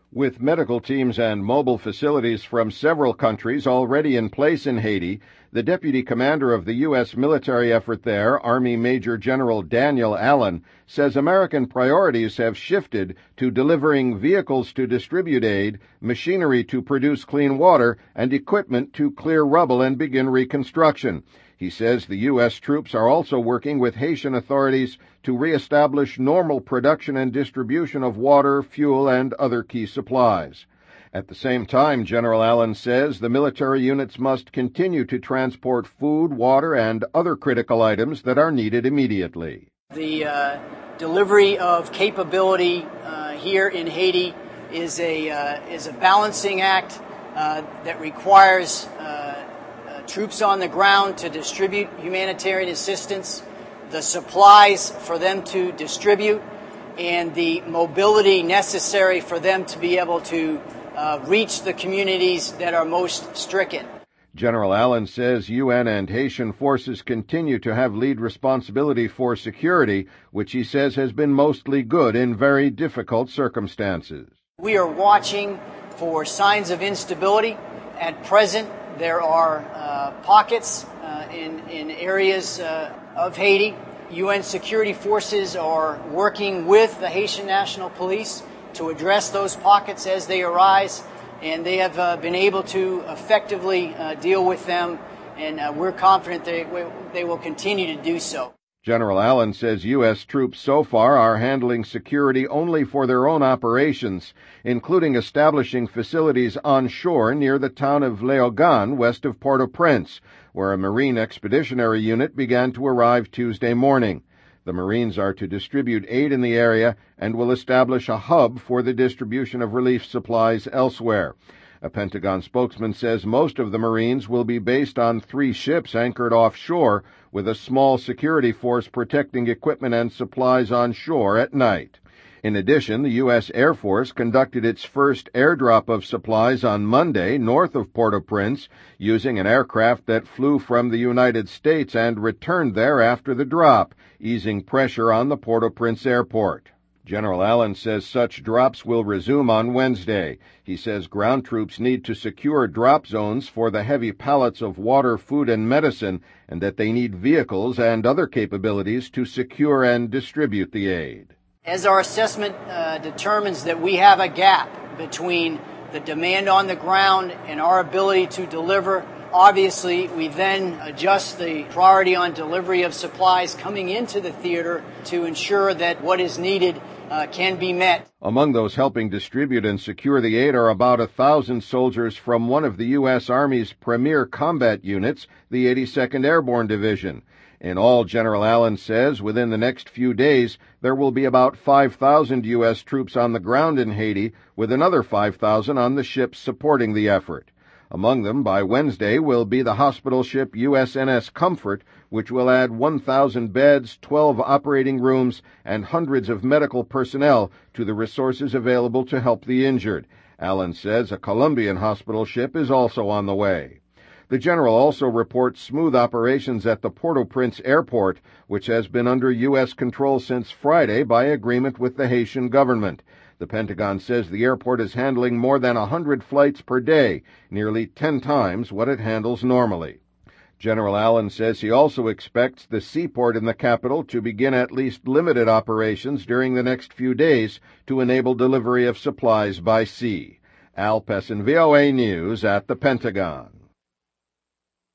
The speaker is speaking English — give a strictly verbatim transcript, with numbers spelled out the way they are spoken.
With medical teams and mobile facilities from several countries already in place in Haiti, the deputy commander of the U S military effort there, Army Major General Daniel Allen, says American priorities have shifted to delivering vehicles to distribute aid, machinery to produce clean water, and equipment to clear rubble and begin reconstruction. He says the U S troops are also working with Haitian authorities to reestablish normal production and distribution of water, fuel, and other key supplies. At the same time, General Allen says the military units must continue to transport food, water, and other critical items that are needed immediately. The uh, delivery of capability uh, here in Haiti is a uh, is a balancing act uh, that requires uh, uh, troops on the ground to distribute humanitarian assistance, the supplies for them to distribute, and the mobility necessary for them to be able to Uh, reach the communities that are most stricken. General Allen says U N and Haitian forces continue to have lead responsibility for security, which he says has been mostly good in very difficult circumstances. We are watching for signs of instability. At present, there are uh, pockets uh, in, in areas uh, of Haiti. U N security forces are working with the Haitian National Police to address those pockets as they arise, and they have uh, been able to effectively uh, deal with them, and uh, we're confident they, they will continue to do so. General Allen says U S troops so far are handling security only for their own operations, including establishing facilities on shore near the town of Léogâne, west of Port-au-Prince, where a Marine Expeditionary Unit began to arrive Tuesday morning. The Marines are to distribute aid in the area and will establish a hub for the distribution of relief supplies elsewhere. A Pentagon spokesman says most of the Marines will be based on three ships anchored offshore, with a small security force protecting equipment and supplies on shore at night. In addition, the U S Air Force conducted its first airdrop of supplies on Monday north of Port-au-Prince, using an aircraft that flew from the United States and returned there after the drop, easing pressure on the Port-au-Prince airport. General Allen says such drops will resume on Wednesday. He says ground troops need to secure drop zones for the heavy pallets of water, food, and medicine, and that they need vehicles and other capabilities to secure and distribute the aid. As our assessment uh, determines that we have a gap between the demand on the ground and our ability to deliver, obviously we then adjust the priority on delivery of supplies coming into the theater to ensure that what is needed uh, can be met. Among those helping distribute and secure the aid are about a thousand soldiers from one of the U S Army's premier combat units, the eighty-second Airborne Division. In all, General Allen says, within the next few days, there will be about five thousand U S troops on the ground in Haiti, with another five thousand on the ships supporting the effort. Among them, by Wednesday, will be the hospital ship U S N S Comfort, which will add one thousand beds, twelve operating rooms, and hundreds of medical personnel to the resources available to help the injured. Allen says a Colombian hospital ship is also on the way. The general also reports smooth operations at the Port-au-Prince airport, which has been under U S control since Friday by agreement with the Haitian government. The Pentagon says the airport is handling more than one hundred flights per day, nearly ten times what it handles normally. General Allen says he also expects the seaport in the capital to begin at least limited operations during the next few days to enable delivery of supplies by sea. Al Pessin, V O A News at the Pentagon.